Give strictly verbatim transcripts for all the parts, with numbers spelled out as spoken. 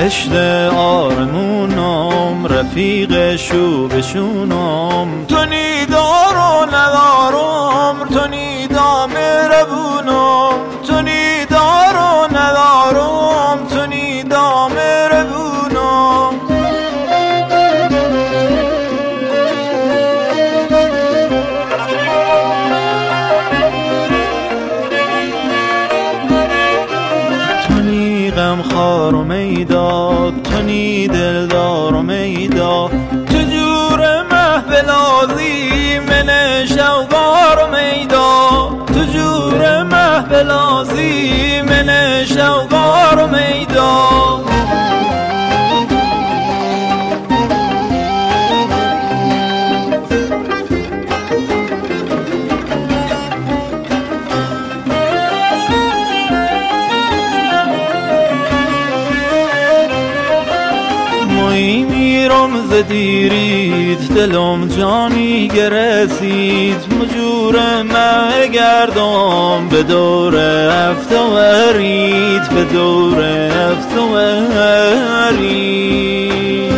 بهشت آرمونم، رفیق شوبشونم. تو نیدار و ندارم، تو نیدا مهربونم، تو نیدار و ندارم، تو نیدا مهربونم. تو نی غمخوار و میدا، تو نی دلدار و میدا، تو جور محبلازی من شوقار و میدا، تو جور محبلازی من شوقار و میدا. مایی میرم ز دیریت، دلم جانی گرسید. مجور مه گردم به دور هفته ورید، به دور هفته ورید.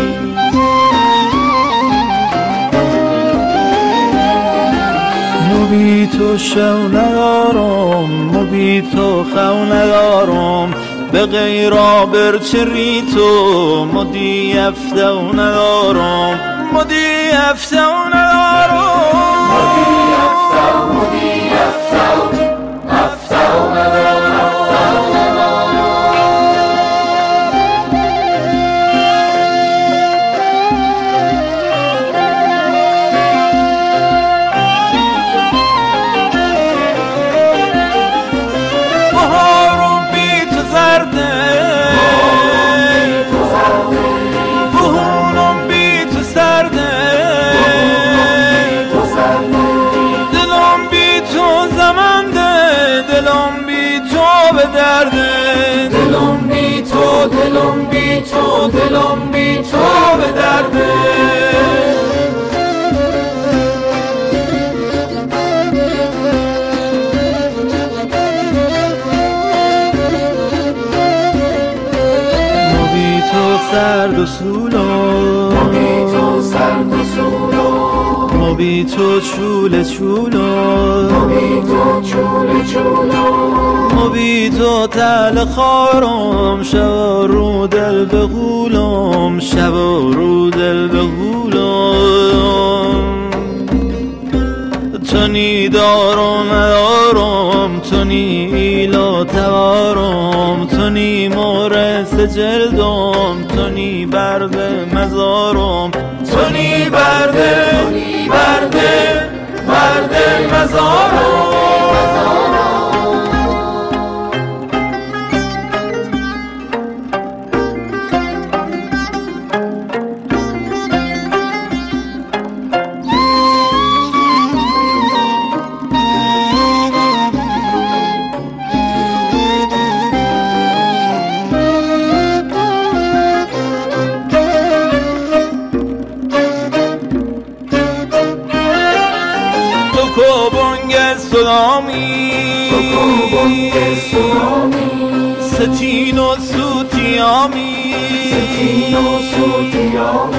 مبی تو شو ندارم، مبی تو خو ندارم، به غیرا برچری تو مدی افته و ندارم، مدی افته و ندارم، مدی افته و مدی افته و افته و ندارم، افته و دلم بی تو، دلم بی تو، دلم بی تو به درده. مبی تو سرد و سولو، مبی تو سرد و سولو، مبی تو چوله چولو، مبی تو چوله چولو، مبی تو تل خارم، شب رو دل بغولم، شب رو دل بغولم. تو نی دار و ندارم، تو نی ایلا توارم، تو نی مورس جلدم، تو نی برد مزارم، تو نی برد برد برد مزارم. بانگ سلامی، بانگ سلامی، ستین و سوتیامی، ستین و سوتیامی،